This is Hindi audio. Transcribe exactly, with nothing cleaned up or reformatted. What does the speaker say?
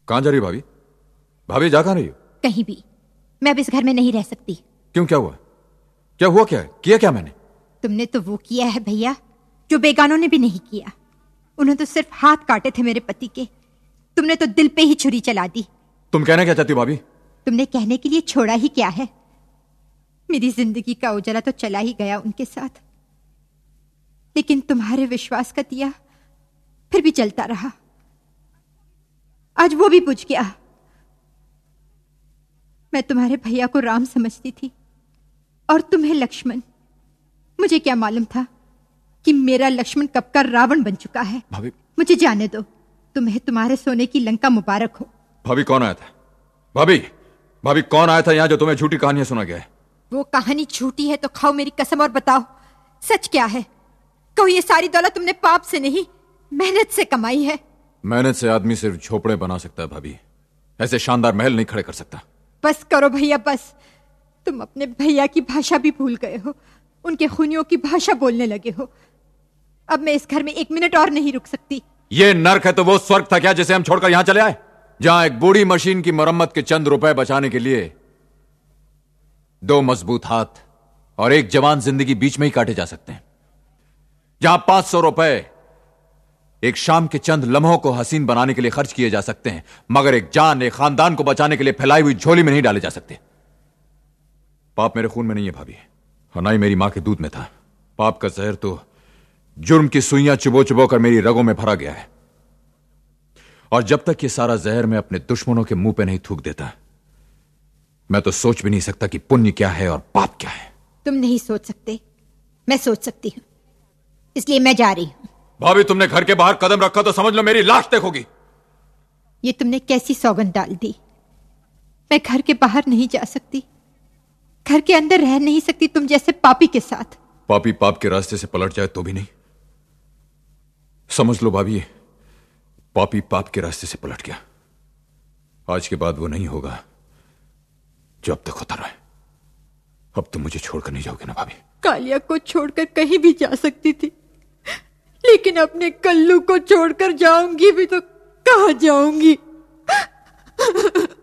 कहां जा रही हो भाभी? भाभी जा कहां रही हो? कहीं भी। मैं अब इस घर में नहीं रह सकती। क्यों, क्या हुआ? क्या हुआ? क्या है? किया क्या मैंने? तुमने तो वो किया है भैया जो बेगानों ने भी नहीं किया। उन्होंने तो सिर्फ हाथ काटे थे मेरे पति के, तुमने तो दिल पे ही छुरी चला दी। तुम कहना क्या चाहती हो भाभी? तुमने कहने के लिए छोड़ा ही क्या है? मेरी जिंदगी का उजाला तो चला ही गया उनके साथ, लेकिन तुम्हारे विश्वास का दिया फिर भी जलता रहा। आज वो भी बुझ गया। मैं तुम्हारे भैया को राम समझती थी और तुम्हें लक्ष्मण। मुझे क्या मालूम था कि मेरा लक्ष्मण कब का रावण बन चुका है। भाभी, मुझे जाने दो। तुम्हें तुम्हारे सोने की लंका मुबारक हो। भाभी, कौन आया था? भाभी भाभी कौन आया था यहाँ जो तुम्हें झूठी कहानियां सुना गया है? वो कहानी झूठी है तो खाओ मेरी कसम और बताओ सच क्या है। कहो ये सारी दौलत तुमने पाप से नहीं मेहनत से कमाई है। मेहनत से आदमी सिर्फ झोपड़े बना सकता है भाभी, ऐसे शानदार महल नहीं खड़े कर सकता। बस करो भैया बस। तुम अपने भैया की भाषा भी भूल गए हो, उनके खूनियों की भाषा बोलने लगे हो। अब मैं इस घर में एक मिनट और नहीं रुक सकती। ये नर्क है तो वो स्वर्ग था क्या जिसे हम छोड़कर यहां चले आए, जहां एक बूढ़ी मशीन की मरम्मत के चंद रुपए बचाने के लिए दो मजबूत हाथ और एक जवान जिंदगी बीच में ही काटे जा सकते हैं, जहां पांच सौ रुपए एक शाम के चंद लम्हों को हसीन बनाने के लिए खर्च किए जा सकते हैं, मगर एक जान, एक खानदान को बचाने के लिए फैलाई हुई झोली में नहीं डाले जा सकते। पाप मेरे खून में नहीं है भाभी, और ना ही मेरी मां के दूध में था। पाप का जहर तो जुर्म की सुइयां चुबो चुबो कर मेरी रगों में भरा गया है, और जब तक ये सारा जहर मैं अपने दुश्मनों के मुंह पे नहीं थूक देता, मैं तो सोच भी नहीं सकता कि पुण्य क्या है और पाप क्या है। तुम नहीं सोच सकते, मैं सोच सकती हूं, इसलिए मैं जा रही हूं। भाभी तुमने घर के बाहर कदम रखा तो समझ लो मेरी लाश देखोगी। ये तुमने कैसी सौगंध डाल दी। मैं घर के बाहर नहीं जा सकती, घर के अंदर रह नहीं सकती तुम जैसे पापी के साथ। पापी पाप के रास्ते से पलट जाए तो भी नहीं। समझ लो भाभी, पापी पाप के रास्ते से पलट गया। आज के बाद वो नहीं होगा जो अब तक होता रहा है। अब तुम मुझे छोड़कर नहीं जाओगे ना भाभी? कालिया को छोड़कर कहीं भी जा सकती थी, लेकिन अपने कल्लू को छोड़कर जाऊंगी भी तो कहां जाऊंगी?